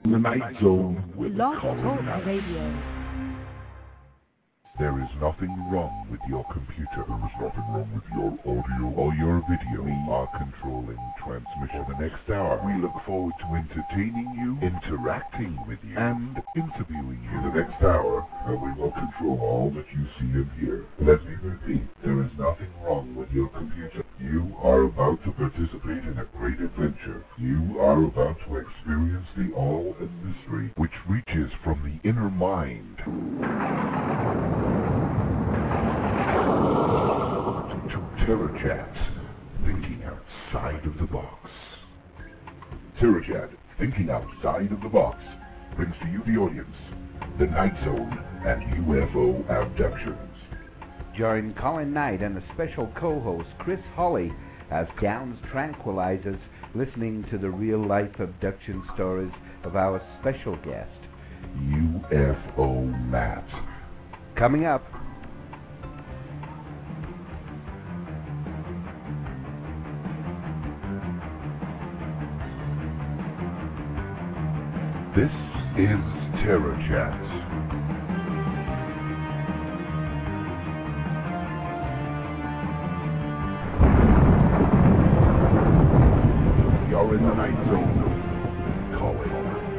The Night Zone with Blog Colin Talk Knight. Radio. There is nothing wrong with your computer. There is nothing wrong with your audio or your video. We are controlling transmission. For the next hour, we look forward to entertaining you, interacting with you, and interviewing you. For the next hour, we will control all that you see and hear. Let me repeat, there is nothing wrong with your computer. You are about to participate in a great adventure. You are about to experience the awe and mystery which reaches from the inner mind to TerraChat, thinking outside of the box. TerraChat, thinking outside of the box, brings to you the audience, the Night Zone and UFO abductions. Join Colin Knight and a special co-host, Chris Holly, as Downs tranquilizes, listening to the real-life abduction stories of our special guest, UFO Matt. Coming up. This is TerraChat. You're in the Night Zone. Colin.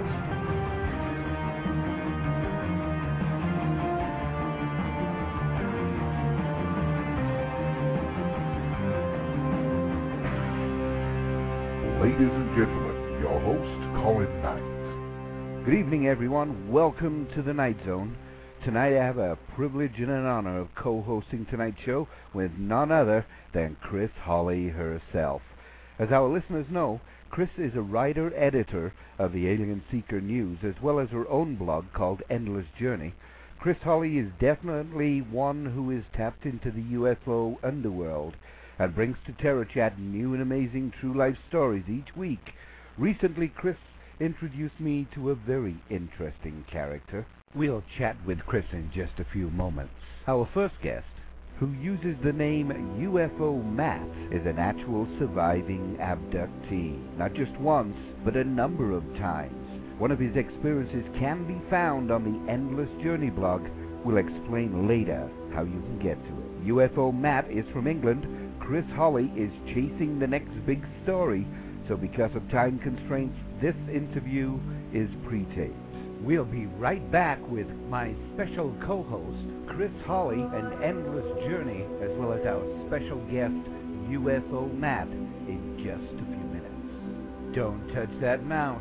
Ladies and gentlemen, your host, Colin Knight. Good evening, everyone. Welcome to the Night Zone. Tonight I have a privilege and an honor of co-hosting tonight's show with none other than Chris Holly herself. As our listeners know, Chris is a writer-editor of the Alien Seeker News, as well as her own blog called Endless Journey. Chris Holly is definitely one who is tapped into the UFO underworld and brings to TerraChat new and amazing true-life stories each week. Recently, Chris introduced me to a very interesting character. We'll chat with Chris in just a few moments. Our first guest, who uses the name UFO Matt, is an actual surviving abductee. Not just once, but a number of times. One of his experiences can be found on the Endless Journey blog. We'll explain later how you can get to it. UFO Matt is from England. Chris Holly is chasing the next big story, so because of time constraints, this interview is pre-taped. We'll be right back with my special co-host, Chris Holly, and Endless Journey, as well as our special guest, UFO Matt, in just a few minutes. Don't touch that mouse.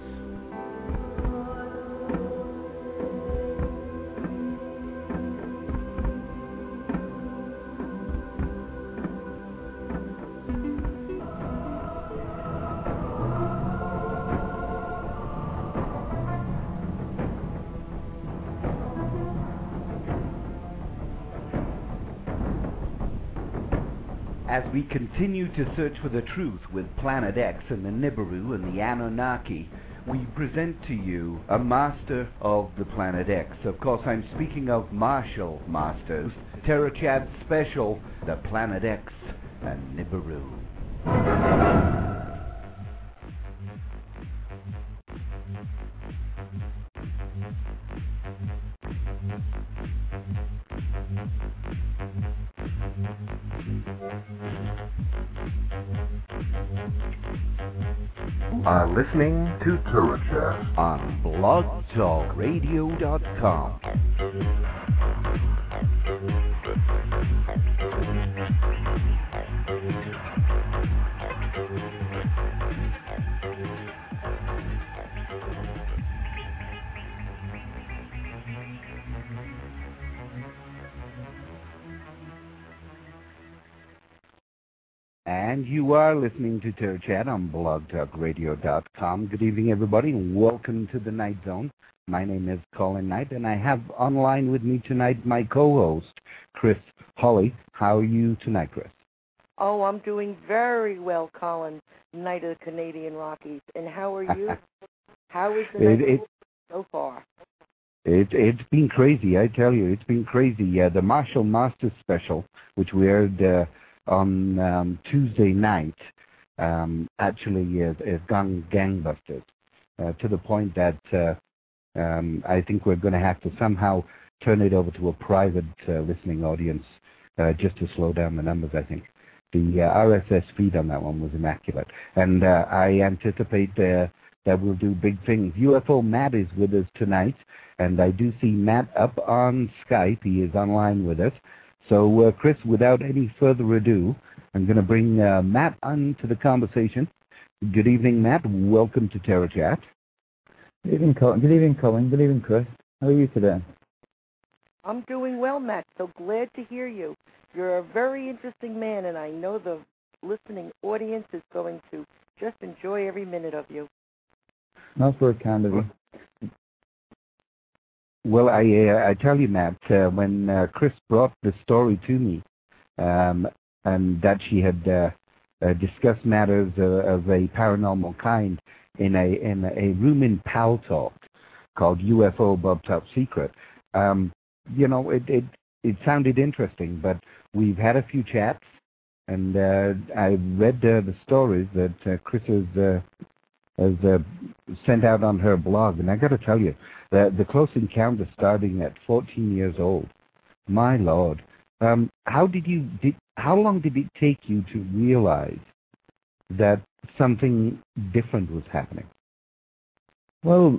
As we continue to search for the truth with Planet X and the Nibiru and the Anunnaki, we present to you a master of the Planet X. Of course, I'm speaking of Martial Masters, TerraChat special, the Planet X and Nibiru. Are listening to TerraChat on blogtalkradio.com. And you are listening to TerraChat on blogtalkradio.com. Good evening, everybody, and welcome to the Night Zone. My name is Colin Knight, and I have online with me tonight my co-host, Chris Holly. How are you tonight, Chris? Oh, I'm doing very well, Colin, Knight of the Canadian Rockies. And how are you? How is the night so far? It's been crazy, I tell you. It's been crazy. The Martial Masters special, which we aired on Tuesday night, actually has gone gangbusters. to the point that I think we're going to have to somehow turn it over to a private listening audience just to slow down the numbers, I think. The RSS feed on that one was immaculate. And I anticipate that we'll do big things. UFO Matt is with us tonight, and I do see Matt up on Skype. He is online with us. So, Chris, without any further ado, I'm going to bring Matt onto the conversation. Good evening, Matt. Welcome to Terror Chat. Good evening, Colin. Good evening, Chris. How are you today? I'm doing well, Matt. So glad to hear you. You're a very interesting man, and I know the listening audience is going to just enjoy every minute of you. That's very kind of you. Well, I tell you, Matt, when Chris brought the story to me, and that she had discussed matters of a paranormal kind in a room in Pal Talk called UFO Bob Top Secret, it sounded interesting, but we've had a few chats, and I read the stories that Chris has sent out on her blog, and I got to tell you, the close encounter starting at 14 years old. My Lord, how long did it take you to realize that something different was happening? Well,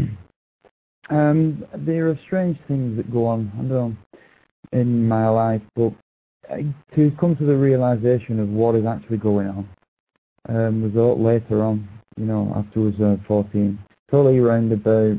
there are strange things that go on, I know, in my life, but to come to the realization of what is actually going on was later on, after I was 14, probably around about,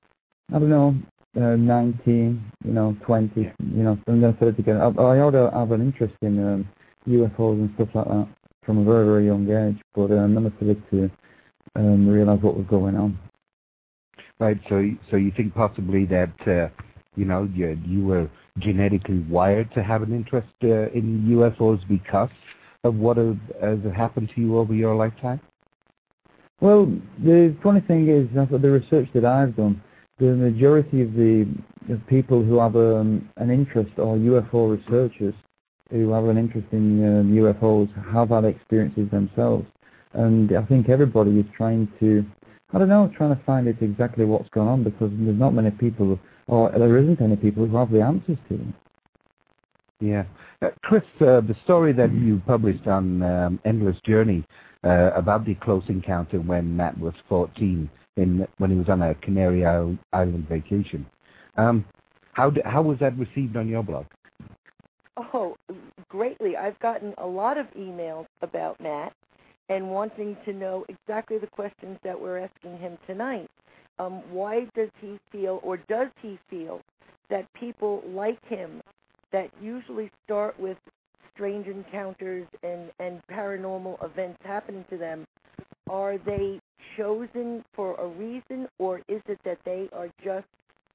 19, 20, I'm going to put it together. I ought to have an interest in UFOs and stuff like that from a very, very young age, but I never started to realize what was going on. Right, so you think possibly that, you were genetically wired to have an interest in UFOs because of what has happened to you over your lifetime? Well, the funny thing is, the research that I've done, the majority of the people who have an interest, or UFO researchers who have an interest in UFOs, have had experiences themselves. And I think everybody is trying to find out exactly what's going on, because there's not many people, or there isn't any people who have the answers to them. Yeah. Chris, the story that you published on Endless Journey about the close encounter when Matt was 14, when he was on a Canary Island vacation, how was that received on your blog? Oh, greatly. I've gotten a lot of emails about Matt and wanting to know exactly the questions that we're asking him tonight. Why does he feel, or does he feel, that people like him that usually start with strange encounters and paranormal events happening to them, are they chosen for a reason, or is it that they are just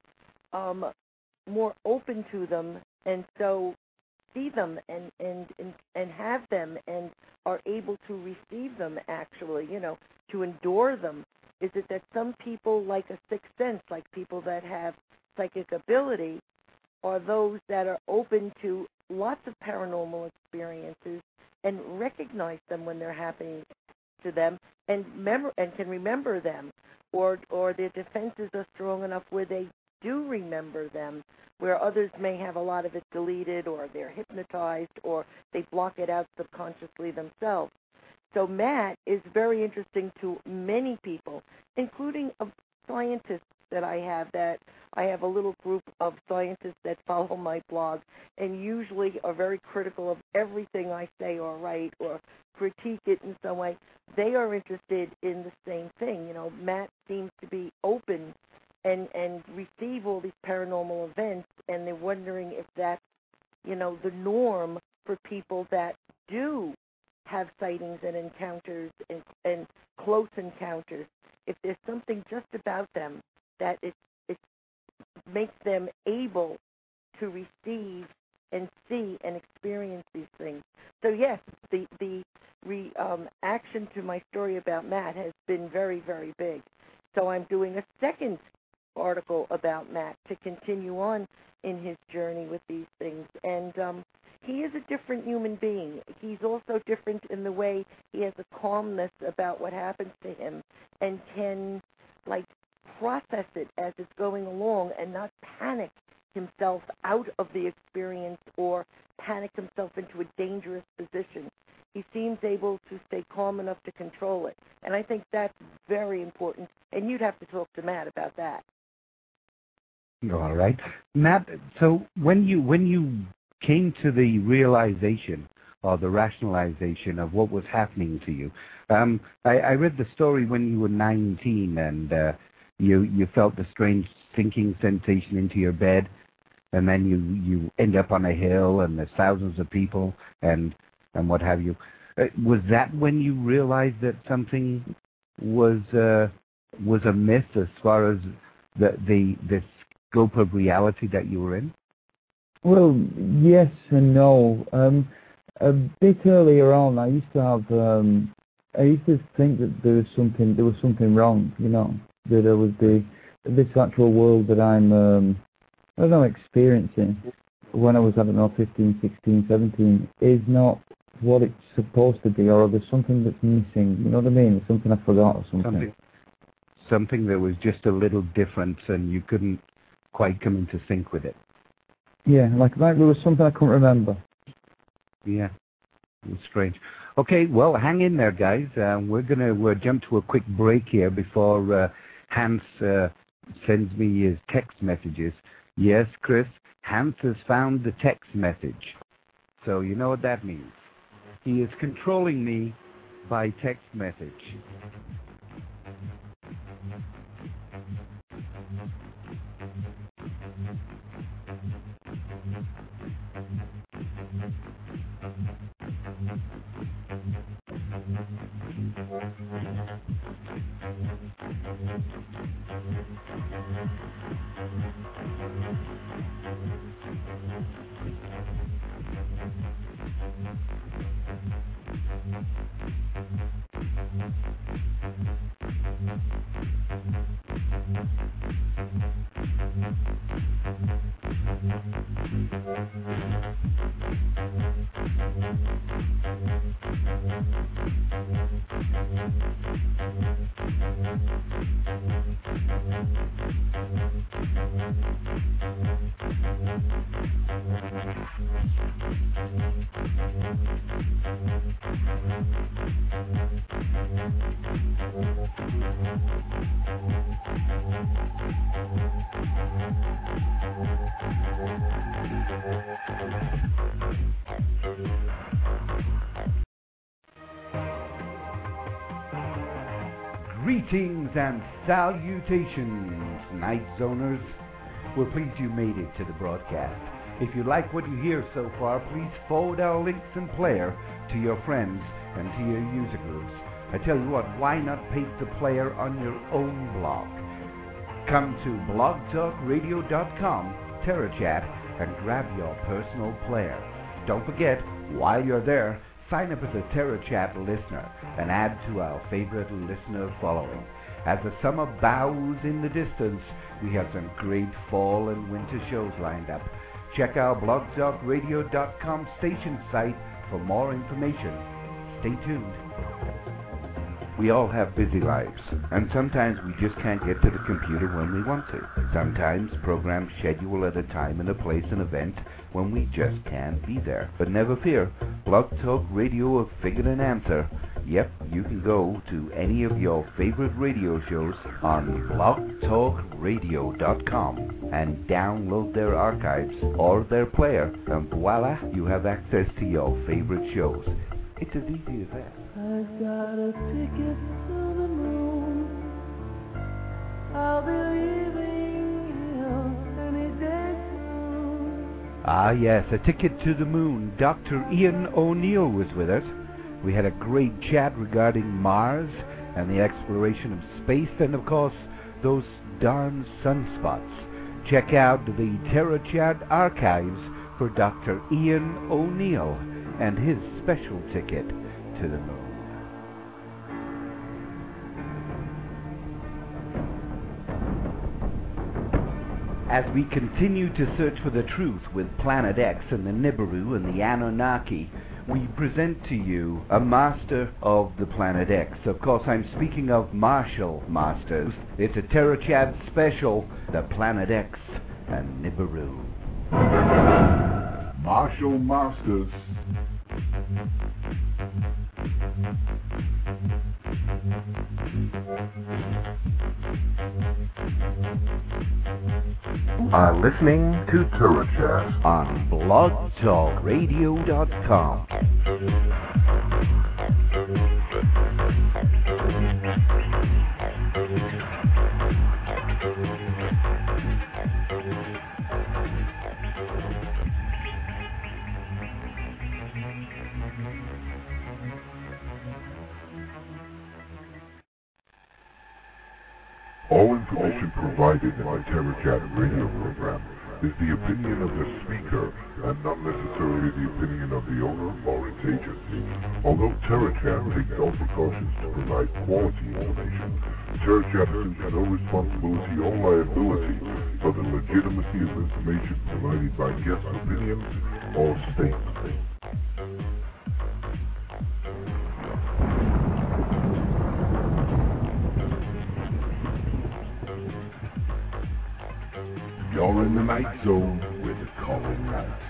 more open to them, and so see them and have them and are able to receive them, actually, to endure them? Is it that some people like a sixth sense, like people that have psychic ability, are those that are open to lots of paranormal experiences and recognize them when they're happening to them and can remember them, or their defenses are strong enough where they do remember them, where others may have a lot of it deleted, or they're hypnotized, or they block it out subconsciously themselves. So Matt is very interesting to many people, including scientists that I have a little group of scientists that follow my blog and usually are very critical of everything I say or write or critique it in some way. They are interested in the same thing. Matt seems to be open and receive all these paranormal events, and they're wondering if that's, the norm for people that do have sightings and encounters and close encounters. If there's something just about them that it makes them able to receive and see and experience these things. So yes, the reaction to my story about Matt has been very, very big. So I'm doing a second article about Matt to continue on in his journey with these things. And he is a different human being. He's also different in the way he has a calmness about what happens to him and can it as it's going along and not panic himself out of the experience or panic himself into a dangerous position. He seems able to stay calm enough to control it. And I think that's very important. And you'd have to talk to Matt about that. All right. Matt, so when you came to the realization or the rationalization of what was happening to you, I read the story when you were 19 and you felt the strange sinking sensation into your bed, and then you end up on a hill and there's thousands of people and what have you. Was that when you realized that something was amiss as far as the scope of reality that you were in? Well, yes and no. A bit earlier on, I used to think that there was something wrong. You know, that there was this actual world that I'm experiencing when I was, 15, 16, 17, is not what it's supposed to be, or there's something that's missing. You know what I mean? Something I forgot or something. Something that was just a little different, and you couldn't quite come into sync with it. Yeah, like there was something I couldn't remember. Yeah, it was strange. Okay, well, hang in there, guys. We're gonna jump to a quick break here before Hans sends me his text messages. Yes, Chris, Hans has found the text message. So you know what that means. He is controlling me by text message. Greetings and salutations, Night Zoners. We're pleased you made it to the broadcast. If you like what you hear so far, please forward our links and player to your friends and to your user groups. I tell you what, why not paste the player on your own blog? Come to blogtalkradio.com, TerraChat, and grab your personal player. Don't forget, while you're there, sign up as a TerraChat listener and add to our favorite listener following. As the summer bows in the distance, we have some great fall and winter shows lined up. Check our blogtalkradio.com station site for more information. Stay tuned. We all have busy lives, and sometimes we just can't get to the computer when we want to. Sometimes programs schedule at a time and a place and event when we just can't be there. But never fear, Blog Talk Radio have figured an answer. Yep, you can go to any of your favorite radio shows on blogtalkradio.com and download their archives or their player, and voila, you have access to your favorite shows. It's as easy as that. I've got a ticket to the moon. I'll be leaving here any day soon. Ah, yes, a ticket to the moon. Dr. Ian O'Neill was with us. We had a great chat regarding Mars and the exploration of space and, of course, those darn sunspots. Check out the TerraChat archives for Dr. Ian O'Neill and his special ticket to the moon. As we continue to search for the truth with Planet X and the Nibiru and the Anunnaki, we present to you a master of the Planet X. Of course, I'm speaking of Marshall Masters. It's a Terror Chat special, the Planet X and Nibiru. Marshall Masters. Are listening to Terror Chat on blogtalkradio.com. All information provided in the Terror Chat radio program is the opinion of the speaker and not necessarily the opinion of the owner or its agency. Although Terror Chat takes all precautions to provide quality information, Terror Chat assumes no responsibility or liability for the legitimacy of information provided by guest opinions or statements. You're in the Night Zone with Colin Knight.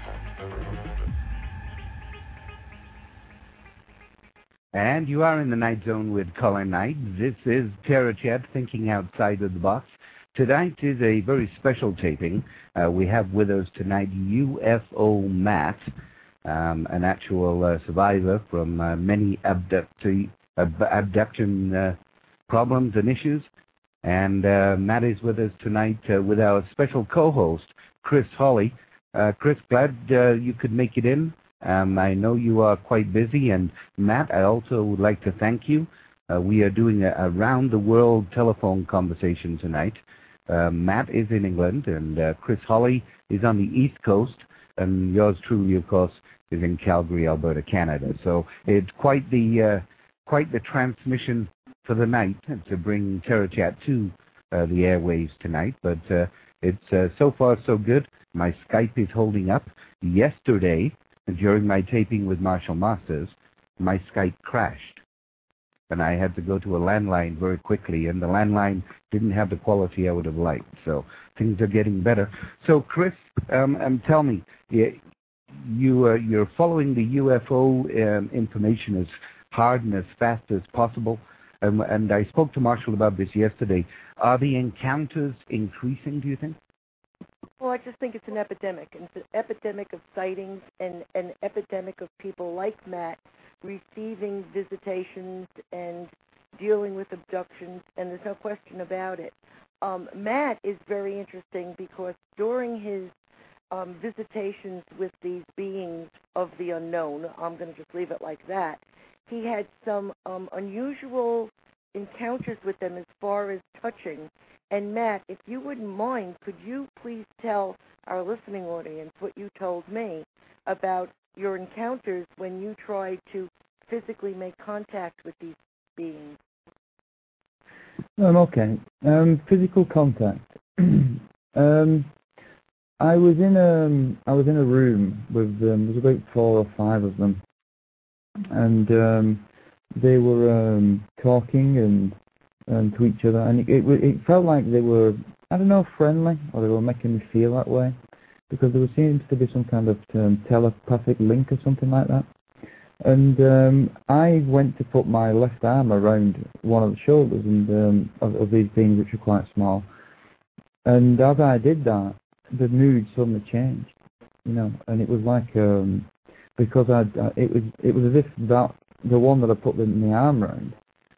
And you are in the Night Zone with Colin Knight. This is Terror Chat, thinking outside of the box. Tonight is a very special taping. We have with us tonight UFO Matt, an actual survivor from many abduction problems and issues. And Matt is with us tonight with our special co-host, Chris Hawley. Chris, glad you could make it in. I know you are quite busy. And Matt, I also would like to thank you. We are doing a round-the-world telephone conversation tonight. Matt is in England, and Chris Hawley is on the East Coast. And yours truly, of course, is in Calgary, Alberta, Canada. So it's quite the transmission for the night to bring Terror Chat to the airwaves tonight, but it's so far so good. My Skype is holding up. Yesterday, during my taping with Marshall Masters, my Skype crashed, and I had to go to a landline very quickly, and the landline didn't have the quality I would have liked, so things are getting better. So, Chris, tell me, you're following the UFO information as hard and as fast as possible. And I spoke to Marshall about this yesterday. Are the encounters increasing, do you think? Well, I just think it's an epidemic. It's an epidemic of sightings and an epidemic of people like Matt receiving visitations and dealing with abductions, and there's no question about it. Matt is very interesting because during his visitations with these beings of the unknown, I'm going to just leave it like that, he had some unusual encounters with them as far as touching. And Matt, if you wouldn't mind, could you please tell our listening audience what you told me about your encounters when you tried to physically make contact with these beings? Okay. Physical contact. I was in a room with there was about 4 or 5 of them. And they were talking and to each other, and it felt like they were, I don't know, friendly, or they were making me feel that way, because there seems to be some kind of telepathic link or something like that. And I went to put my left arm around one of the shoulders and of these beings, which are quite small. And as I did that, the mood suddenly changed, and it was like. Because it was as if that the one that I put in the arm round,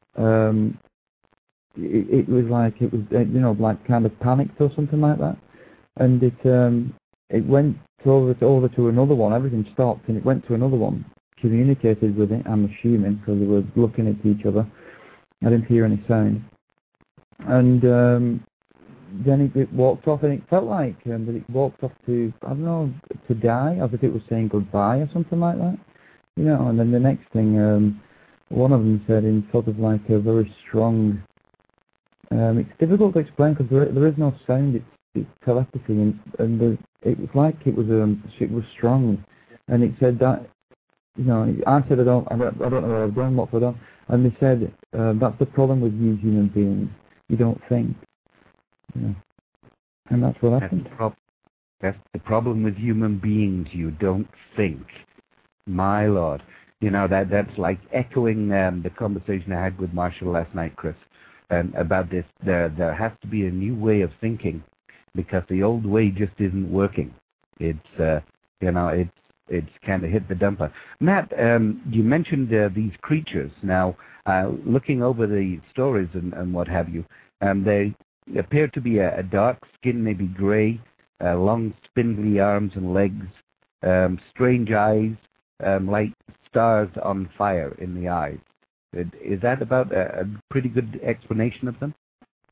it was like like kind of panicked or something like that, and it went over to another one. Everything stopped and it went to another one. Communicated with it, I'm assuming, because they were looking at each other. I didn't hear any sound, and then it walked off, and it felt like that it walked off to, I don't know, to die, as if it was saying goodbye or something like that. And then the next thing, one of them said in sort of like a very strong, it's difficult to explain because there is no sound, it's telepathy, and it was like it was strong, and it said that you know, I said I don't know what I've done, what have I done, and they said that's the problem with you human beings. You don't think, you know, and that's what happened. That's the problem with human beings. You don't think. My Lord, you know that's like echoing the conversation I had with Marshall last night, Chris, about this. There has to be a new way of thinking because the old way just isn't working. It's it's kind of hit the dumper. Matt, you mentioned these creatures. Now, looking over the stories and what have you, they appear to be a dark skin, maybe grey, long spindly arms and legs, strange eyes, like stars on fire in the eyes. Is that about a pretty good explanation of them?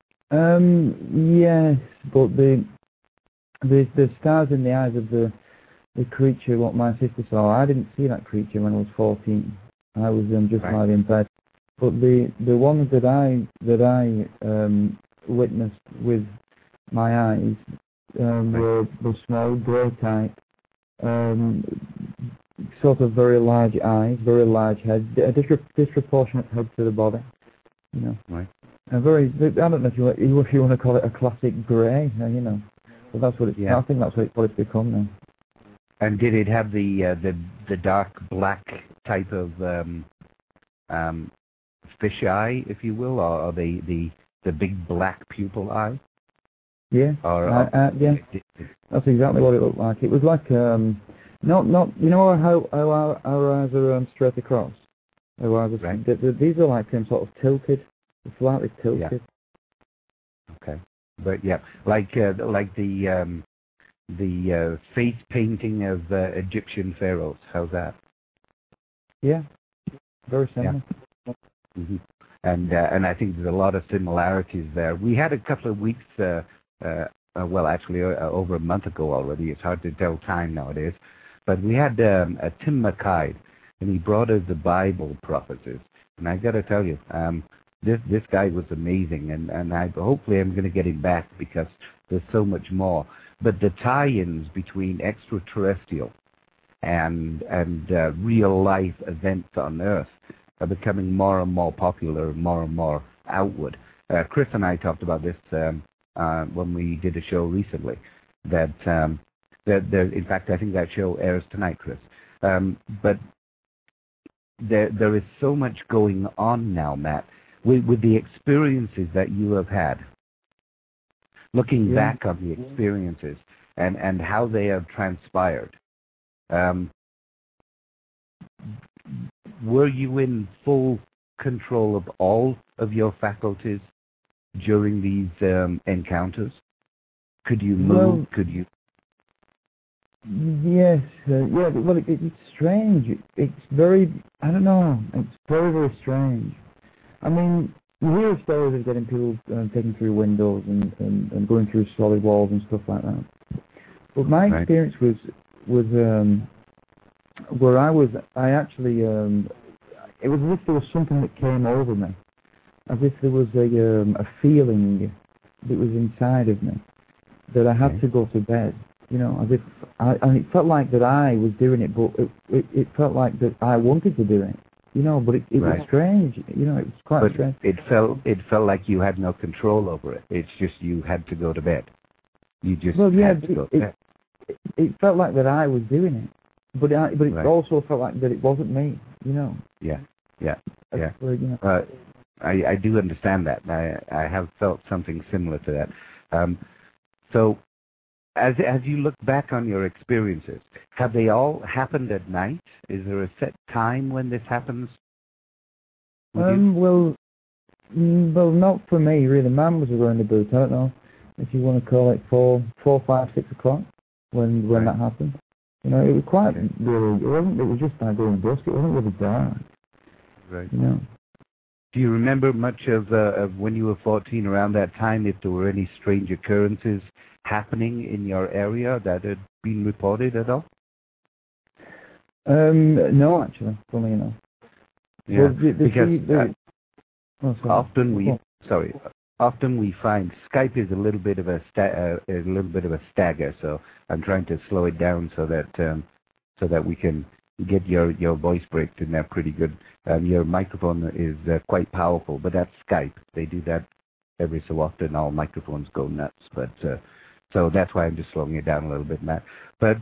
Yes, but the stars in the eyes of the creature, what my sister saw, I didn't see that creature when I was 14. I was just lying in bed. But the ones that I witnessed with my eyes were small, grey type, sort of very large eyes, very large head, a disproportionate head to the body, you know. Right. A very, I don't know if you want to call it a classic grey, you know. But that's what it's. Yeah. I think that's what it's become now. And did it have the dark black type of fish eye, if you will, or the big black pupil eye? Yeah. Yeah. That's exactly what it looked like. It was like not you know how our eyes are straight across. Our eyes are, right. These are like sort of tilted, slightly tilted. Yeah. Okay. But yeah, like the face painting of Egyptian pharaohs. How's that? Yeah, very similar. Yeah. Mm-hmm. And I think there's a lot of similarities there. We had a couple of weeks, well, actually over a month ago already. It's hard to tell time nowadays. But we had a Tim McKay, and he brought us the Bible prophecies. And I got to tell you, this guy was amazing, and hopefully I'm going to get him back because there's so much more. But the tie-ins between extraterrestrial and real life events on Earth are becoming more and more popular, more and more outward. Chris and I talked about this when we did a show recently. That in fact, I think that show airs tonight, Chris. But there is so much going on now, Matt, with the experiences that you have had. Looking back on the experiences and how they have transpired, were you in full control of all of your faculties during these encounters? Could you move? Could you? Yes. Yeah. Well, it's strange. It's very. I don't know. It's very, very strange. I mean, you hear stories of getting people taken through windows and going through solid walls and stuff like that. But my experience was where I actually, it was as if there was something that came over me, as if there was a feeling that was inside of me that I had to go to bed. You know, as if and it felt like that I was doing it, but it felt like that I wanted to do it. You know, but it was strange. You know, it was quite strange. It felt like you had no control over it. It's just you had to go to bed. You just had to go to bed. It felt like that I was doing it, but it also felt like that it wasn't me. You know. Yeah. You know. I do understand that. I have felt something similar to that. So, as you look back on your experiences, have they all happened at night? Is there a set time when this happens? Well, not for me really. Mum was around about, I don't know if you want to call it 4, 5, 6 o'clock when that happened. You know, it was quite really. It was just like going dusk. It wasn't really dark. Right. You know. Do you remember much of when you were 14 around that time? If there were any strange occurrences happening in your area that had been reported at all? No, actually, funny enough. Yeah, because often we find Skype is a little bit of a stagger. So I'm trying to slow it down so that we can get your voice breaks in there pretty good. Your microphone is quite powerful, but that's Skype. They do that every so often. All microphones go nuts, but so that's why I'm just slowing it down a little bit, Matt. But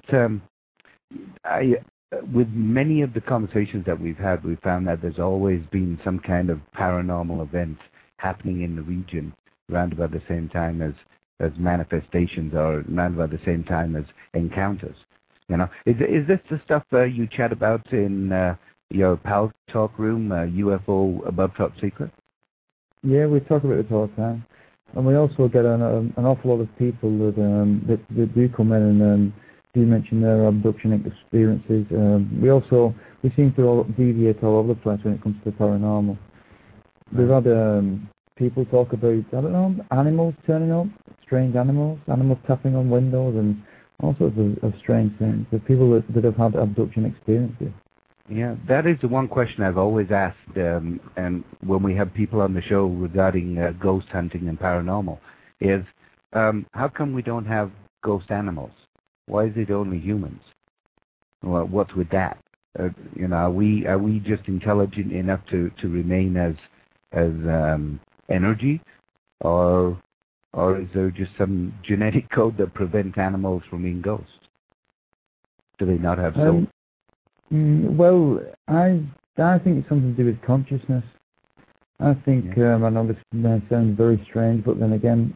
with many of the conversations that we've had, we found that there's always been some kind of paranormal event happening in the region around about the same time as manifestations, or around about the same time as encounters. Is this the stuff you chat about in your Pal Talk room, UFO Above Top Secret? Yeah, we talk about it all the time, and we also get an awful lot of people that do come in and do mention their abduction experiences. We seem to deviate all over the place when it comes to the paranormal. We've had people talk about, animals turning up, strange animals tapping on windows, and all sorts of strange things. The people that have had abduction experiences. Yeah, that is the one question I've always asked, and when we have people on the show regarding ghost hunting and paranormal, is how come we don't have ghost animals? Why is it only humans? Well, what's with that? Are we just intelligent enough to remain as energy, or is there just some genetic code that prevents animals from being ghosts? Do they not have soul? Well, I think it's something to do with consciousness. I think, I know this may sound very strange, but then again,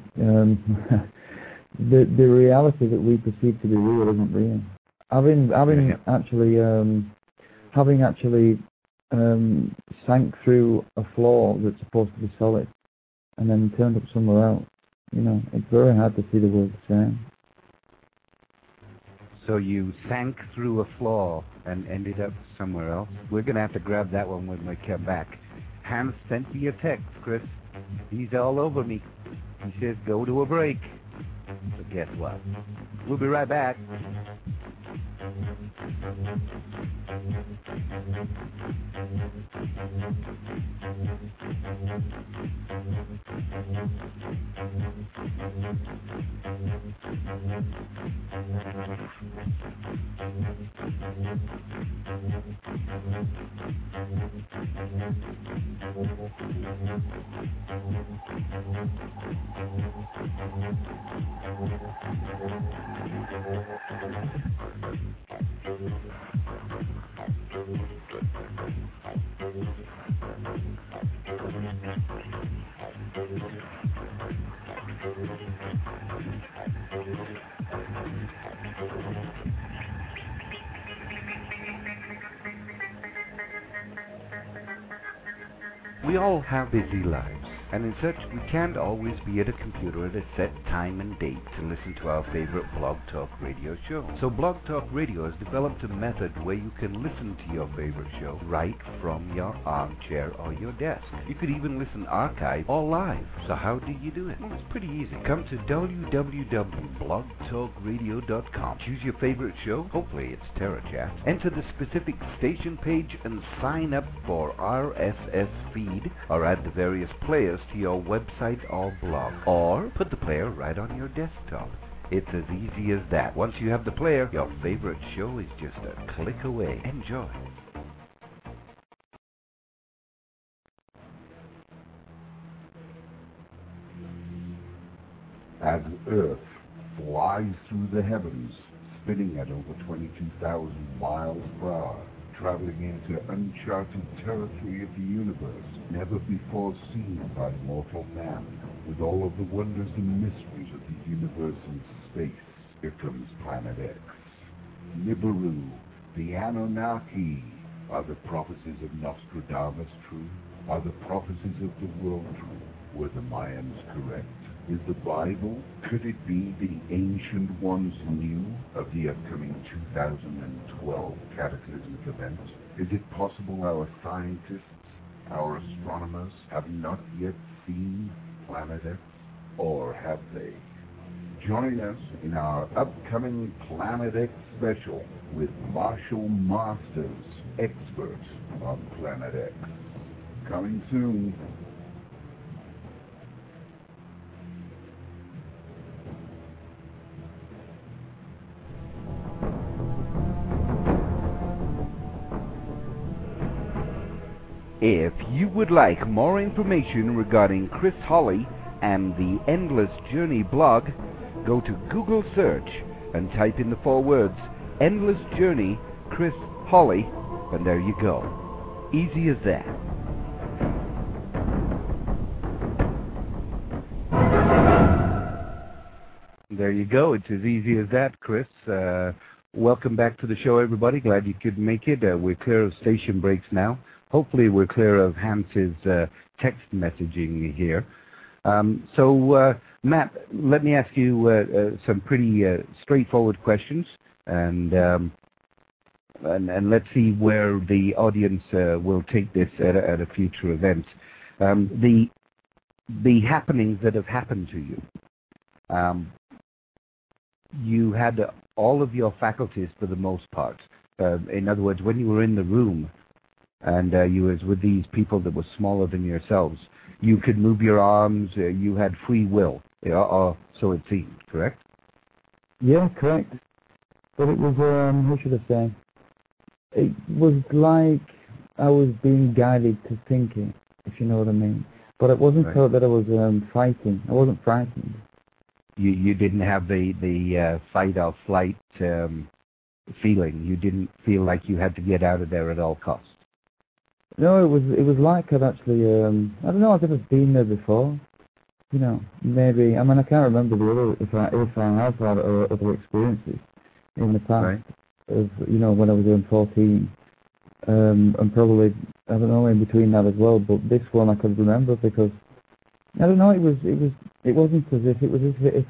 the reality that we perceive to be real isn't real. Having actually sank through a floor that's supposed to be solid, and then turned up somewhere else, it's very hard to see the world the same. So you sank through a floor and ended up somewhere else? We're going to have to grab that one when we come back. Hans sent me a text, Chris. He's all over me. He says, go to a break. So guess what? We'll be right back. We all have busy lives, and in such we can't always be at a computer at a set time and date to listen to our favorite Blog Talk Radio show. So Blog Talk Radio has developed a method where you can listen to your favorite show right from your armchair or your desk. You could even listen archived or live. So how do you do it? Well, it's pretty easy. Come to www.blogtalkradio.com. Choose your favorite show. Hopefully it's TerraChat. Enter the specific station page and sign up for RSS feed, or add the various players to your website or blog, or put the player right on your desktop. It's as easy as that. Once you have the player, your favorite show is just a click away. Enjoy. As Earth flies through the heavens, spinning at over 22,000 miles per hour, traveling into uncharted territory of the universe, never before seen by mortal man, with all of the wonders and mysteries of the universe and space, here comes Planet X. Nibiru, the Anunnaki. Are the prophecies of Nostradamus true? Are the prophecies of the world true? Were the Mayans correct? Is the Bible? Could it be the ancient ones knew of the upcoming 2012 cataclysmic event? Is it possible our scientists, our astronomers, have not yet seen Planet X? Or have they? Join us in our upcoming Planet X special with Marshall Masters, expert on Planet X. Coming soon. If you would like more information regarding Chris Holly and the Endless Journey blog, go to Google search and type in the 4 words, Endless Journey, Chris Holly, and there you go. Easy as that. There you go. It's as easy as that, Chris. Welcome back to the show, everybody. Glad you could make it. We're clear of station breaks now. Hopefully we're clear of Hans's text messaging here. So, Matt, let me ask you some pretty straightforward questions, and let's see where the audience will take this at a future event. The happenings that have happened to you. You had all of your faculties for the most part. In other words, when you were in the room and you was with these people that were smaller than yourselves, you could move your arms, you had free will, or so it seemed, correct? Yeah, correct. But it was, how should I say? It was like I was being guided to thinking, if you know what I mean. But it wasn't Right. so that I was fighting. I wasn't frightened. You didn't have the fight or flight feeling. You didn't feel like you had to get out of there at all costs. No, it was like I'd actually, I don't know, I've never been there before. You know, maybe, I mean, I can't remember the other, if I have had other experiences in the past. Right. Of, you know, when I was doing 14. And probably, I don't know, in between that as well, but this one I could remember because, I don't know, it wasn't as if it was,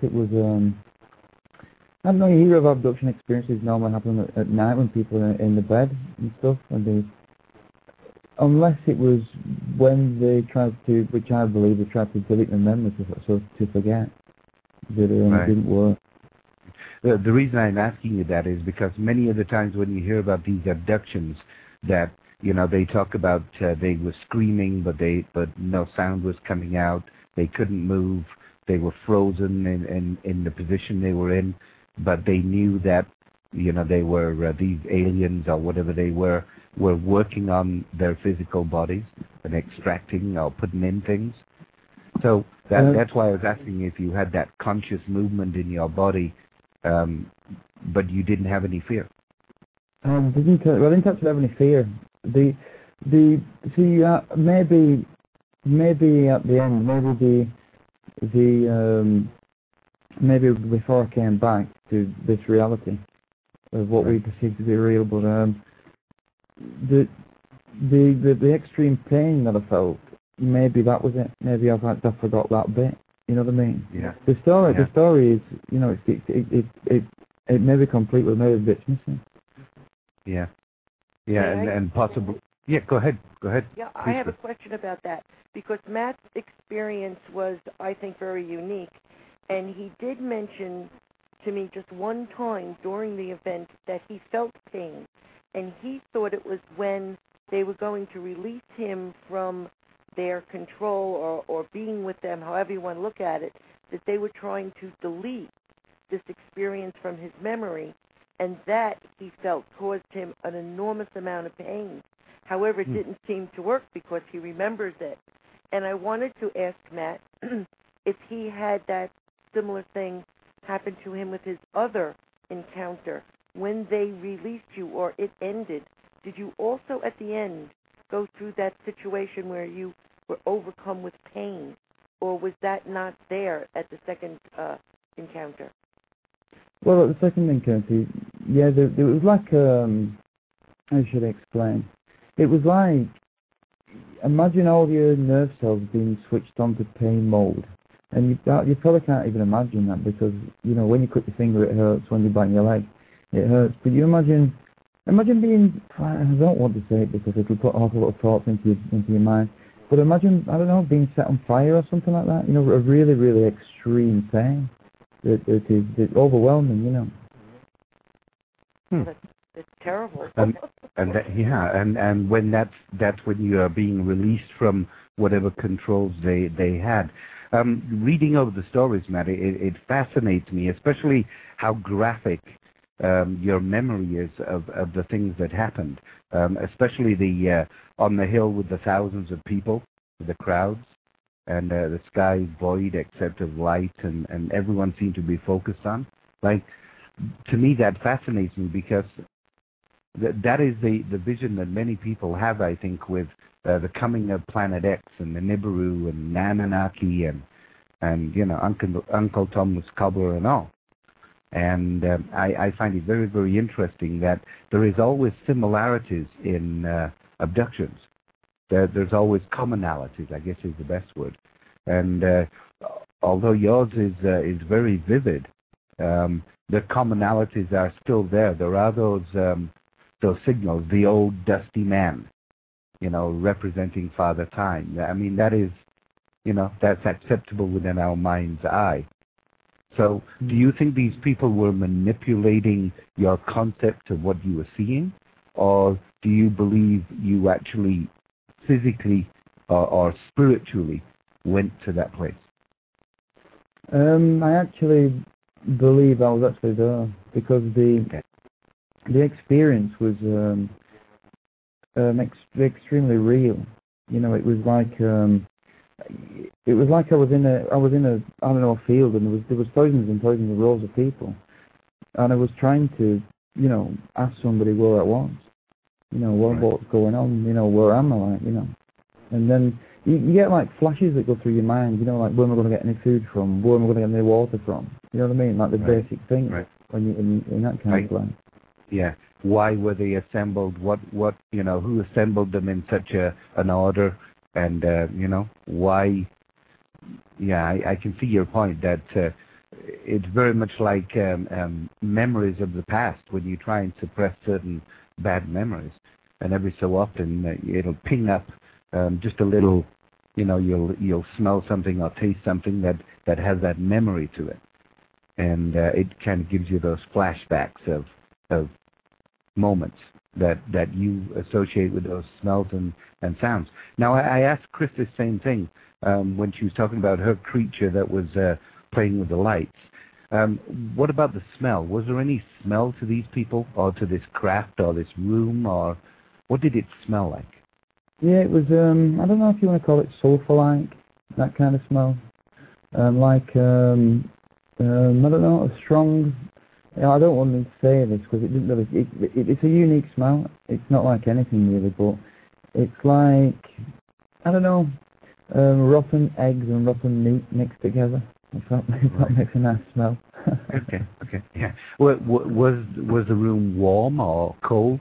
I don't know, you hear of abduction experiences normally happen at night when people are in the bed and stuff, and unless it was when they tried to, which I believe they tried to delete the memory to forget, that Right. it didn't work. The reason I'm asking you that is because many of the times when you hear about these abductions, that they talk about they were screaming, but no sound was coming out. They couldn't move. They were frozen in the position they were in, but they knew that they were these aliens or whatever they were working on their physical bodies and extracting or putting in things. So that's why I was asking if you had that conscious movement in your body, but you didn't have any fear. I didn't actually have any fear. Maybe at the end, maybe before I came back to this reality of what we perceive to be real, but the extreme pain that I felt, maybe that was it. Maybe I forgot that bit. You know what I mean? Yeah. The story is, it may be complete, but maybe a bit's missing. Yeah. Yeah, and possible. Yeah, go ahead. Yeah, I Please have a do. question about that because Matt's experience was, I think, very unique, and he did mention to me just one time during the event that he felt pain, and he thought it was when they were going to release him from their control or being with them, however you want to look at it, that they were trying to delete this experience from his memory, and that, he felt, caused him an enormous amount of pain. However, it didn't seem to work because he remembers it. And I wanted to ask Matt if he had that similar thing happen to him with his other encounter. When they released you or it ended, did you also at the end go through that situation where you were overcome with pain, or was that not there at the second encounter? Well, at the second encounter, yeah, it was like, how should I explain? It was like, imagine all your nerve cells being switched on to pain mode. And you probably can't even imagine that because, when you cut your finger, it hurts. When you bite your leg, it hurts. But you imagine being, I don't want to say it because it'll put awful lot of thoughts into your mind. But imagine, I don't know, being set on fire or something like that. A really, really extreme pain. It's overwhelming, It's terrible. And when that's when you are being released from whatever controls they had. Reading over the stories, Matt, it fascinates me, especially how graphic your memory is of the things that happened, especially the on the hill with the thousands of people, the crowds, and the sky void except of light, and everyone seemed to be focused on. Like, to me, that fascinates me because that is the vision that many people have, I think, with the coming of Planet X and the Nibiru and Anunnaki and you know, Uncle Thomas Cobbler and all. And I find it very, very interesting that there is always similarities in abductions. There's always commonalities, I guess is the best word. And although yours is very vivid, the commonalities are still there. There are those signals, the old dusty man, you know, representing Father Time. I mean, that is, you know, that's acceptable within our mind's eye. So do you think these people were manipulating your concept of what you were seeing? Or do you believe you actually physically or spiritually went to that place? I actually believe I was actually there because the experience was extremely real. You know, it was like I was in a I don't know, a field, and there was thousands and thousands of rows of people, and I was trying to, you know, ask somebody where I was, you know, what's going on, you know, where am I, like, you know, and then you get like flashes that go through your mind, you know, like where am I going to get any food from, where am I going to get any water from, you know what I mean, like the basic things when you in that kind of life. Yeah. Why were they assembled? What you know, who assembled them in such an order? And you know, why? Yeah, I can see your point that it's very much like memories of the past when you try and suppress certain bad memories, and every so often it'll ping up just a little. You know, you'll smell something or taste something that has that memory to it, and it kind of gives you those flashbacks of moments that you associate with those smells and sounds. Now, I asked Chris the same thing when she was talking about her creature that was playing with the lights. What about the smell? Was there any smell to these people, or to this craft, or this room, or what did it smell like? Yeah, it was, I don't know if you want to call it sulfur-like, that kind of smell. I don't know, a strong... I don't want to say this because it didn't really. It's a unique smell. It's not like anything really, but it's like, I don't know, rotten eggs and rotten meat mixed together. If that makes a nice smell. Okay, yeah. Was the room warm or cold?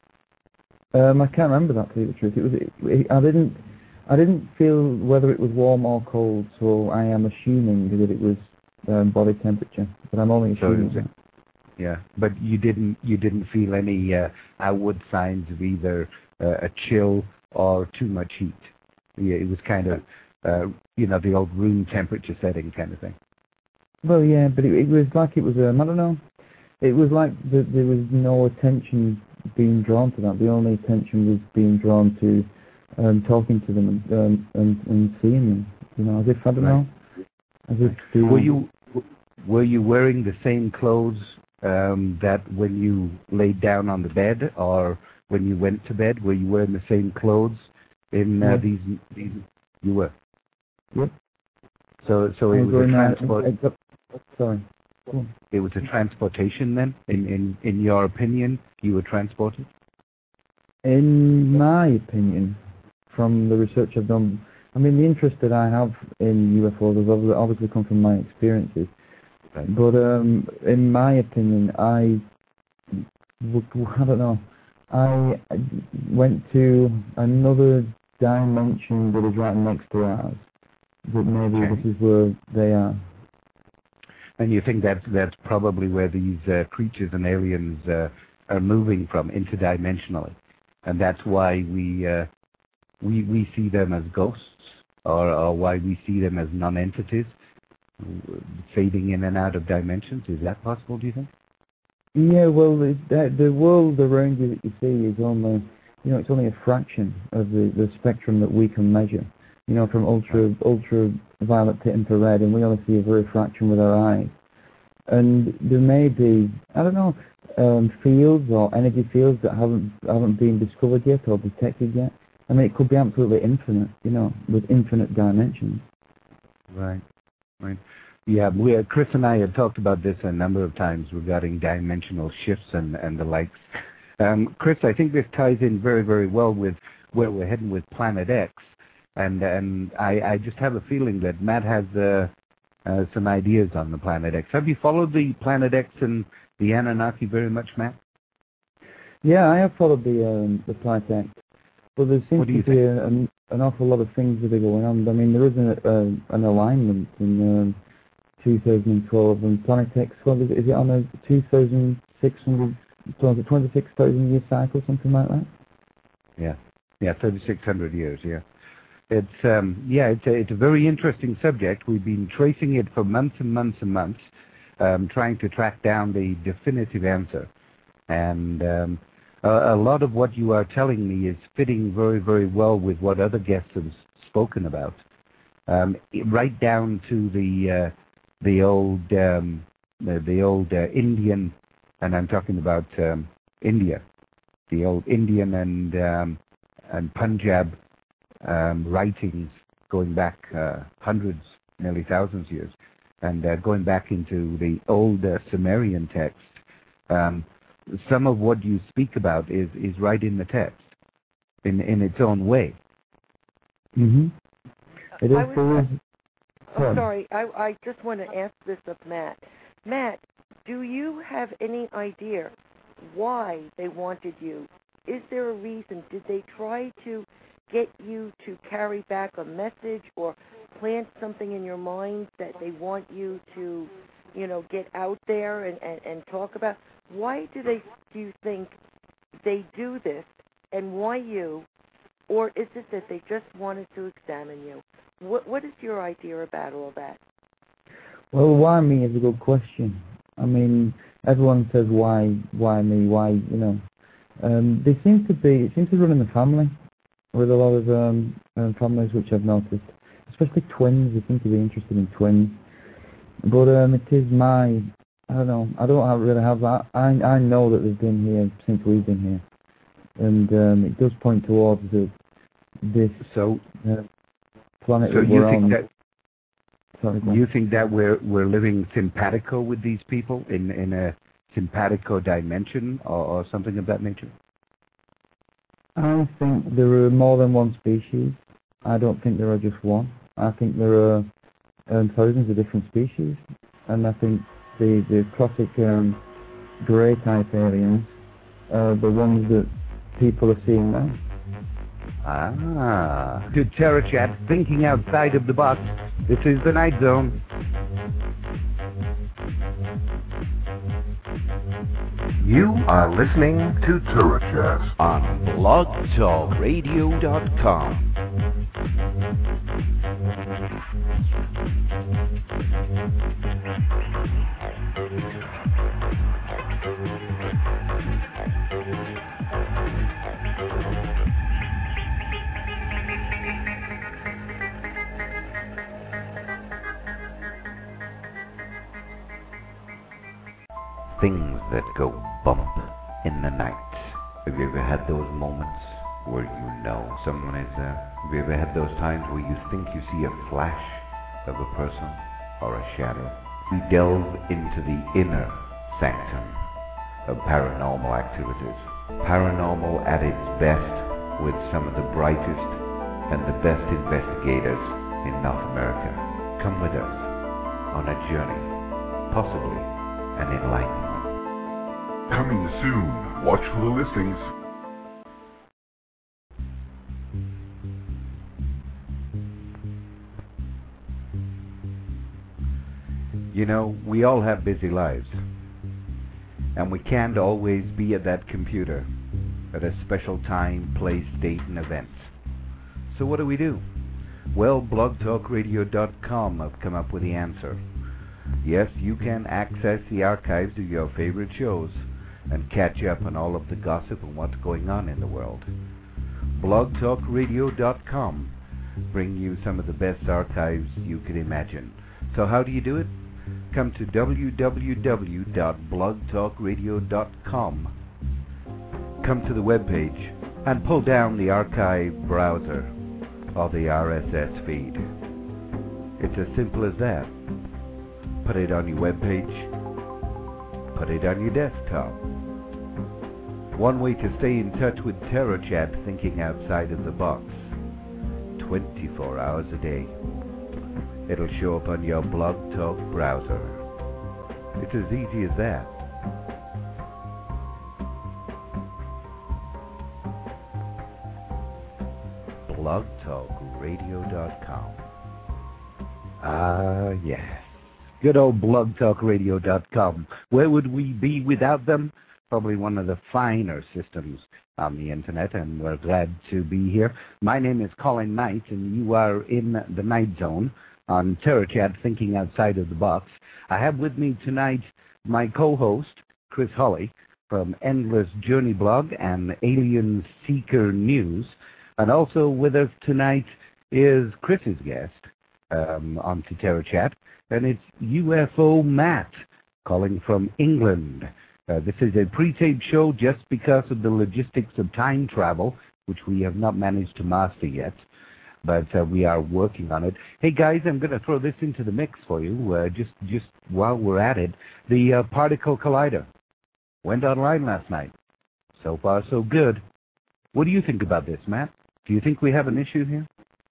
I can't remember that, to tell you the truth. I didn't feel whether it was warm or cold, so I am assuming that it was body temperature, but I'm only assuming that. Yeah, but you didn't feel any outward signs of either a chill or too much heat. Yeah, it was kind of you know, the old room temperature setting kind of thing. Well, yeah, but it was like it was I don't know. It was like there was no attention being drawn to that. The only attention was being drawn to talking to them and seeing them. You know, as if I don't know. As if were you wearing the same clothes that when you laid down on the bed, or when you went to bed, were you wearing the same clothes in these? You were. Yep. So it was a transport. Sorry. It was a transportation then. In your opinion, you were transported. In my opinion, from the research I've done, I mean, the interest that I have in UFOs has obviously come from my experiences. Right. But in my opinion, I don't know. I went to another dimension that is right next to ours. But maybe this is where they are. And you think that's probably where these creatures and aliens are moving from, interdimensionally, and that's why we see them as ghosts, or why we see them as non-entities, fading in and out of dimensions. Is that possible, do you think? Yeah, well, the world around you that you see is only, it's only a fraction of the spectrum that we can measure. From ultraviolet to infrared, and we only see a very fraction with our eyes. And there may be, I don't know, fields or energy fields that haven't been discovered yet or detected yet. I mean, it could be absolutely infinite, with infinite dimensions. Right. Yeah, Chris and I have talked about this a number of times regarding dimensional shifts and the likes. Chris, I think this ties in very, very well with where we're heading with Planet X, and I just have a feeling that Matt has some ideas on the Planet X. Have you followed the Planet X and the Anunnaki very much, Matt? Yeah, I have followed the Planet X, but there seems to be an awful lot of things that are going on. I mean, there is an alignment in 2012, and Planet X, is it on a 2,600, 26,000 year cycle, something like that? Yeah, 3,600 years. Yeah, it's a very interesting subject. We've been tracing it for months and months and months, trying to track down the definitive answer, and a lot of what you are telling me is fitting very, very well with what other guests have spoken about, right down to the old Indian, and I'm talking about India, the old Indian and Punjab writings going back hundreds, nearly thousands years, and going back into the old Sumerian text. Some of what you speak about is right in the text, in its own way. Mm-hmm. It is. Sorry, I just want to ask this of Matt. Matt, do you have any idea why they wanted you? Is there a reason? Did they try to get you to carry back a message or plant something in your mind that they want you to, get out there and talk about? Why do you think they do this, and why you? Or is it that they just wanted to examine you? What is your idea about all that? Well, why me is a good question. I mean, everyone says why me, why, it seems to run in the family, with a lot of families which I've noticed, especially twins. They seem to be interested in twins. But it is I don't know, I don't really have that. I know that they've been here since we've been here. And it does point towards this planet that we're on. You think that we're living simpatico with these people in a simpatico dimension or something of that nature? I think there are more than one species. I don't think there are just one. I think there are thousands of different species, and I think the classic grey type aliens are the ones that people are seeing now. To Terror Chat, thinking outside of the box. This is the Night Zone. You are listening to Terror Chat on blogtalkradio.com. Things that go bump in the night. Have you ever had those moments where someone is there? Have you ever had those times where you think you see a flash of a person or a shadow? We delve into the inner sanctum of paranormal activities. Paranormal at its best, with some of the brightest and the best investigators in North America. Come with us on a journey, possibly an enlightenment. Coming soon. Watch for the listings. We all have busy lives, and we can't always be at that computer at a special time, place, date, and event. So what do? Well, blogtalkradio.com have come up with the answer. Yes, you can access the archives of your favorite shows and catch up on all of the gossip and what's going on in the world. blogtalkradio.com bring you some of the best archives you could imagine. So how do you do it? come to www.blogtalkradio.com. Come to the webpage and pull down the archive browser or the RSS feed. It's as simple as that. Put it on your webpage. Put it on your desktop. One way to stay in touch with Terror Chat, thinking outside of the box. 24 hours a day. It'll show up on your Blog Talk browser. It's as easy as that. blogtalkradio.com. Ah, yes. Good old blogtalkradio.com. Where would we be without them? Probably one of the finer systems on the internet, and we're glad to be here. My name is Colin Knight, and you are in the Night Zone on Terror Chat, Thinking Outside of the Box. I have with me tonight my co-host, Chris Holly, from Endless Journey Blog and Alien Seeker News. And also with us tonight is Chris's guest on Terror Chat, and it's UFO Matt, calling from England. This is a pre-taped show just because of the logistics of time travel, which we have not managed to master yet, but we are working on it. Hey guys, I'm going to throw this into the mix for you, just while we're at it. The Particle Collider went online last night. So far, so good. What do you think about this, Matt? Do you think we have an issue here?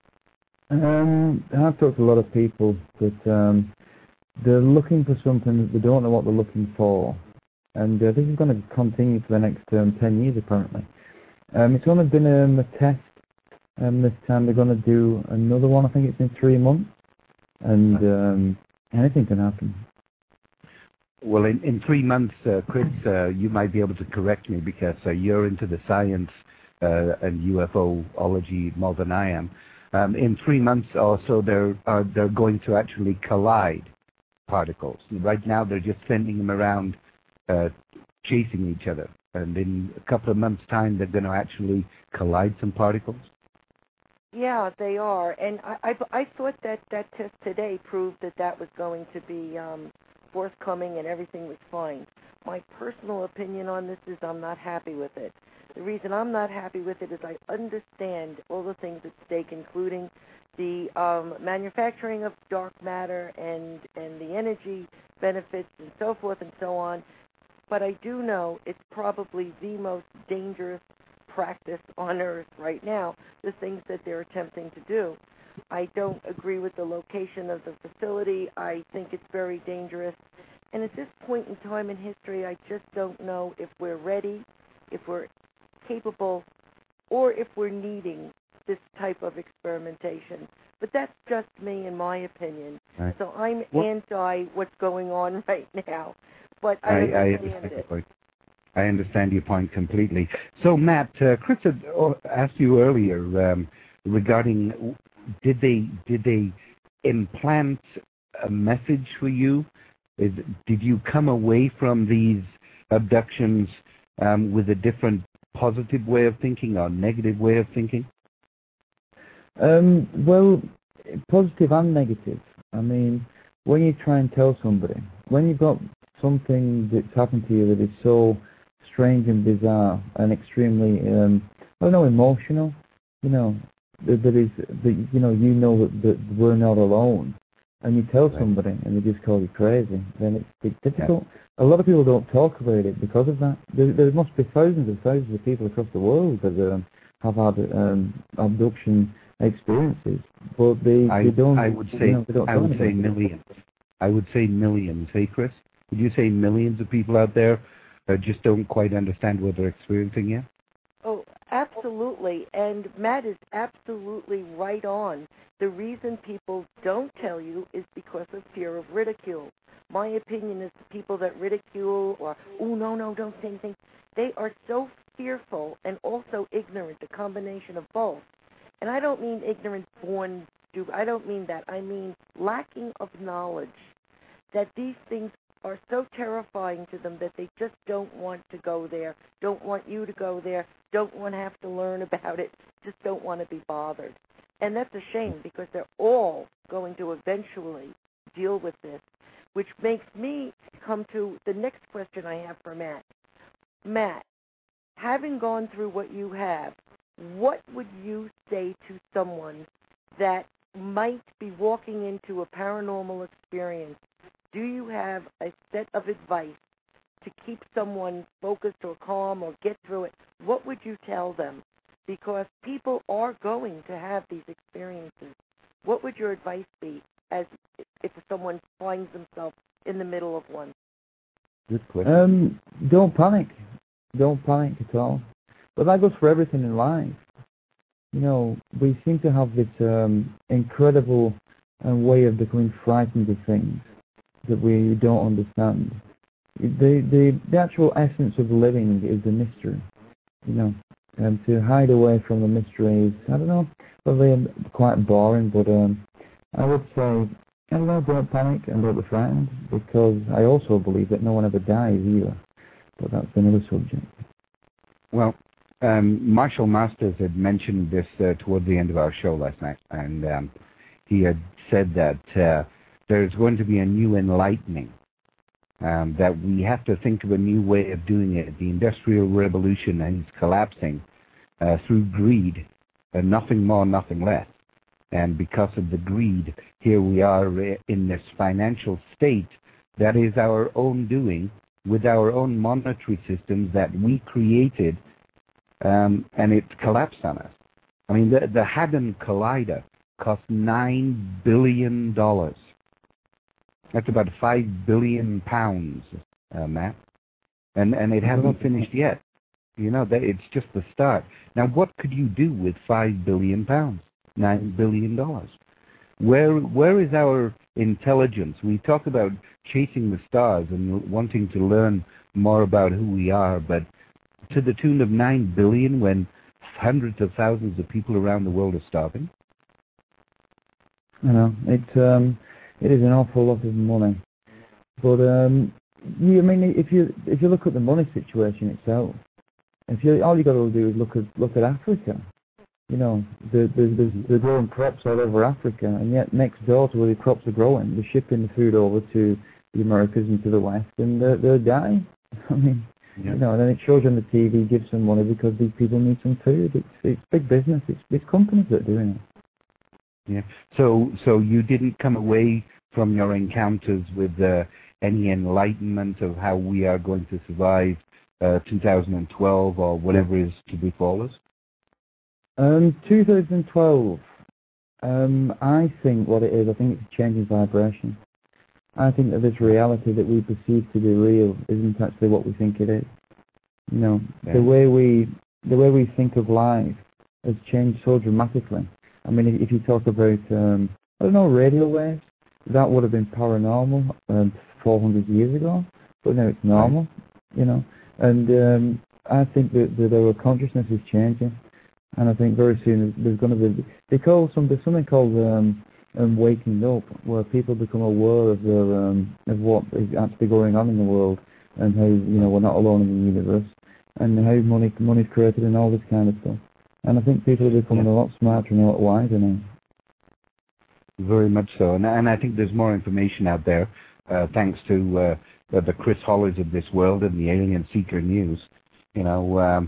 I've talked to a lot of people that they're looking for something that they don't know what they're looking for. And this is going to continue for the next 10 years, apparently. It's only been a test. This time they're going to do another one. I think it's in 3 months. And anything can happen. Well, in 3 months, Chris, you might be able to correct me because you're into the science and UFOlogy more than I am. In 3 months or so, they're going to actually collide particles. Right now, they're just sending them around chasing each other. And in a couple of months' time, they're going to actually collide some particles? Yeah, they are. And I thought that test today proved that was going to be forthcoming and everything was fine. My personal opinion on this is I'm not happy with it. The reason I'm not happy with it is I understand all the things at stake, including the manufacturing of dark matter and the energy benefits and so forth and so on. But I do know it's probably the most dangerous practice on Earth right now, the things that they're attempting to do. I don't agree with the location of the facility. I think it's very dangerous. And at this point in time in history, I just don't know if we're ready, if we're capable, or if we're needing this type of experimentation. But that's just me in my opinion. Right. So I'm anti what's going on right now. But I understand it. I understand your point completely. So, Matt, Chris had asked you earlier regarding did they implant a message for you? Did you come away from these abductions with a different positive way of thinking or negative way of thinking? Well, positive and negative. I mean, when you try and tell somebody, when you've got something that's happened to you that is so strange and bizarre and extremely, emotional, that we're not alone, and you tell somebody and they just call you crazy, then it's difficult. Yeah. A lot of people don't talk about it because of that. There must be thousands of people across the world that have had abduction experiences, but they don't. I would say millions. I would say millions. Hey, Chris, would you say millions of people out there just don't quite understand what they're experiencing yet? Oh, absolutely. And Matt is absolutely right on. The reason people don't tell you is because of fear of ridicule. My opinion is the people that ridicule or, oh, no, don't say anything, they are so fearful and also ignorant, a combination of both. And I don't mean ignorant born stupid. I don't mean that. I mean lacking of knowledge, that these things are so terrifying to them that they just don't want to go there, don't want you to go there, don't want to have to learn about it, just don't want to be bothered. And that's a shame because they're all going to eventually deal with this. which makes me come to the next question I have for Matt. Matt, having gone through what you have, what would you say to someone that might be walking into a paranormal experience? Do you have a set of advice to keep someone focused or calm or get through it? What would you tell them? Because people are going to have these experiences. What would your advice be as if someone finds themselves in the middle of one? Good question. Don't panic. Don't panic at all. But that goes for everything in life. You know, we seem to have this incredible way of becoming frightened of things that we don't understand. The actual essence of living is the mystery. You know, and to hide away from the mystery is, I don't know, probably quite boring, but I would say, I don't know, don't panic and don't be frightened, because I also believe that no one ever dies either. But that's another subject. Well, Marshall Masters had mentioned this toward the end of our show last night, and he had said that there's going to be a new enlightening, that we have to think of a new way of doing it. The Industrial Revolution is collapsing through greed, and nothing more, nothing less. And because of the greed, here we are in this financial state that is our own doing, with our own monetary systems that we created, and it collapsed on us. I mean, the Hadron Collider cost $9 billion. That's about 5 billion pounds, Matt. And it hasn't finished yet. You know, it's just the start. Now, what could you do with 5 billion pounds? $9 billion. Where is our intelligence? We talk about chasing the stars and wanting to learn more about who we are, but to the tune of 9 billion when hundreds of thousands of people around the world are starving? I know, it is an awful lot of money. But I mean, if you look at the money situation itself, all you got to do is look at Africa. You know, they're growing crops all over Africa, and yet next door to where the crops are growing, they're shipping the food over to the Americas and to the West, and they're dying. I mean, you know, and then it shows you on the TV, give some money because these people need some food. It's big business. It's companies that are doing it. Yeah. So you didn't come away from your encounters with any enlightenment of how we are going to survive 2012 or whatever is to befall us? 2012, I think what it is, I think it's a change in vibration. I think that this reality that we perceive to be real isn't actually what we think it is. You know, the way we think of life has changed so dramatically. I mean, if you talk about, I don't know, radio waves, that would have been paranormal 400 years ago, but now it's normal, you know. And I think that our consciousness is changing. And I think very soon there's going to be, there's something called waking up, where people become aware of of what is actually going on in the world, and how, you know, we're not alone in the universe, and how money's created and all this kind of stuff. And I think people are becoming a lot smarter and a lot wiser now. Very much so, and I think there's more information out there, thanks to the Chris Hollers of this world and the Alien Seeker News. You know,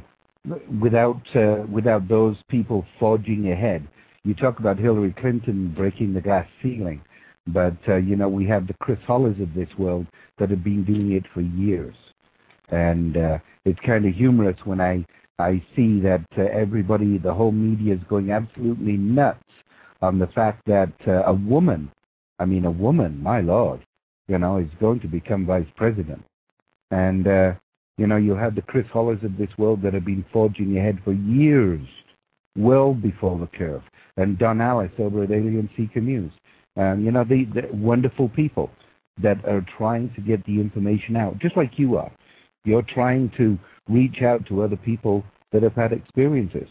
without those people forging ahead. You talk about Hillary Clinton breaking the glass ceiling, but you know, we have the Chris Hollers of this world that have been doing it for years, and it's kind of humorous when I see that everybody, the whole media, is going absolutely nuts on the fact that a woman, my lord, you know, is going to become vice president, and you know, you have the Chris Hollers of this world that have been forging ahead for years, well before the curve. And Don Alice over at Alien Seeker News. You know, the wonderful people that are trying to get the information out, just like you are. You're trying to reach out to other people that have had experiences.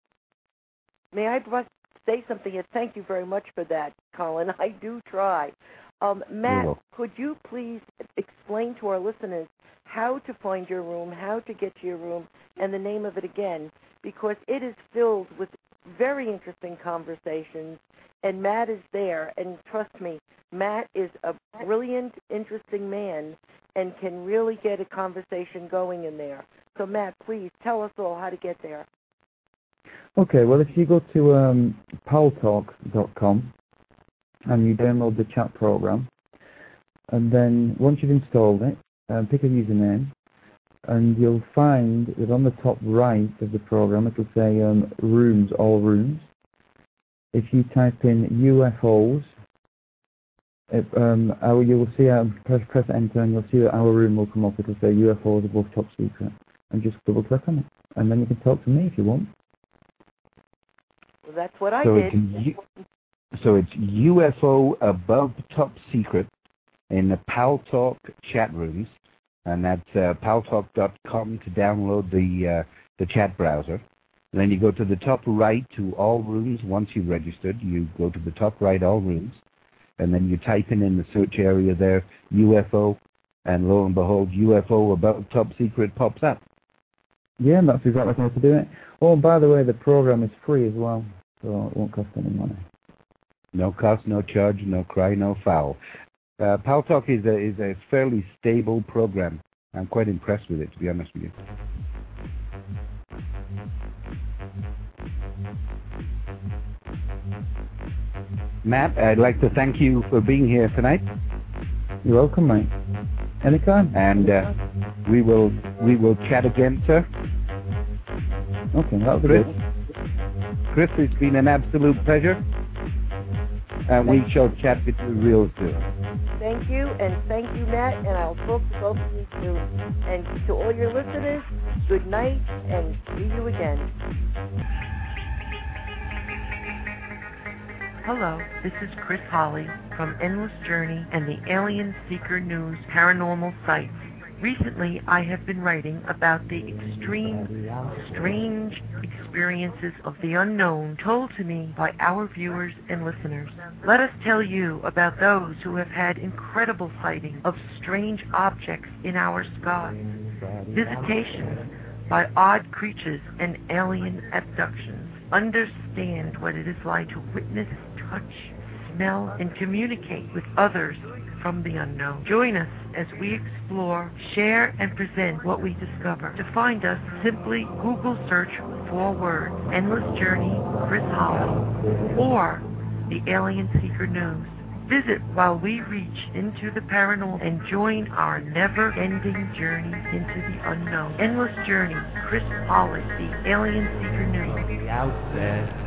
May I say something? And thank you very much for that, Colin. I do try. Matt, could you please explain to our listeners how to find your room, how to get to your room, and the name of it again, because it is filled with very interesting conversations, and Matt is there. And trust me, Matt is a brilliant, interesting man and can really get a conversation going in there. So, Matt, please tell us all how to get there. Okay, well, if you go to paltalk.com and you download the chat program, and then once you've installed it, pick a username, and you'll find that on the top right of the program it'll say rooms, all rooms. If you type in UFOs, you will see, press enter, and you'll see that our room will come up. It'll say UFOs above top secret, and just double click on it, and then you can talk to me if you want. Well, that's what I did. So it's UFO above top secret in the Paltalk chat rooms, and that's paltalk.com to download the chat browser. And then you go to the top right to all rooms. Once you've registered, you go to the top right, all rooms, and then you type in the search area there, UFO, and lo and behold, UFO above top secret pops up. Yeah, that's exactly how to do it. Oh, and by the way, the program is free as well, so it won't cost any money. No cost, no charge, no cry, no foul. Paltalk is a fairly stable program. I'm quite impressed with it, to be honest with you. Matt, I'd like to thank you for being here tonight. You're welcome, mate. Anytime. And we will chat again, sir. Okay, that'll be good. Chris, it's been an absolute pleasure. And we shall chat with you real soon. Thank you, and thank you, Matt, and I'll talk to both of you soon. And to all your listeners, good night, and see you again. Hello, this is Chris Holly from Endless Journey and the Alien Seeker News paranormal sites. Recently, I have been writing about the extreme, strange experiences of the unknown told to me by our viewers and listeners. Let us tell you about those who have had incredible sightings of strange objects in our skies, visitations by odd creatures, and alien abductions. Understand what it is like to witness, touch, smell, and communicate with others from the unknown. Join us as we explore, share, and present what we discover. To find us, simply Google search 4 words, Endless Journey, Chris Holly, or the Alien Seeker News. Visit while we reach into the paranormal and join our never-ending journey into the unknown. Endless Journey, Chris Holly, the Alien Seeker News. Out there.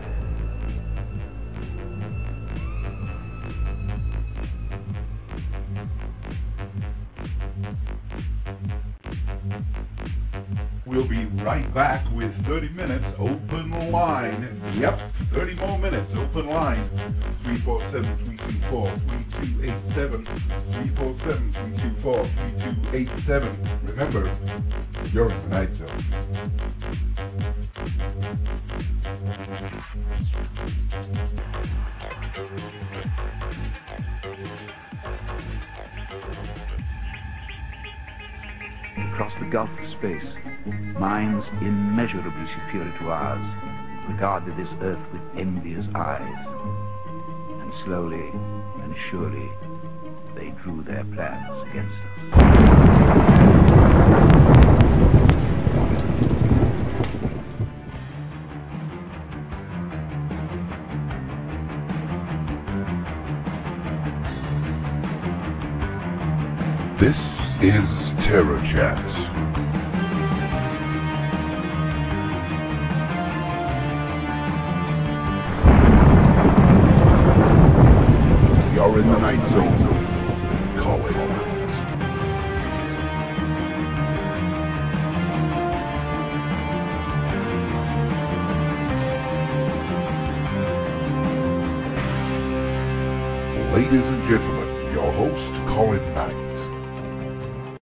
We'll be right back with 30 minutes open line. Yep, 30 more minutes open line. 347-324-3287. 347-324-3287. Remember, you're in the Night Zone. Across the gulf of space, minds immeasurably superior to ours regarded this earth with envious eyes, and slowly and surely they drew their plans against us. This is Terror Chats. You're in the Night Zone. Call it. Ladies and gentlemen, your host, Colin Knight.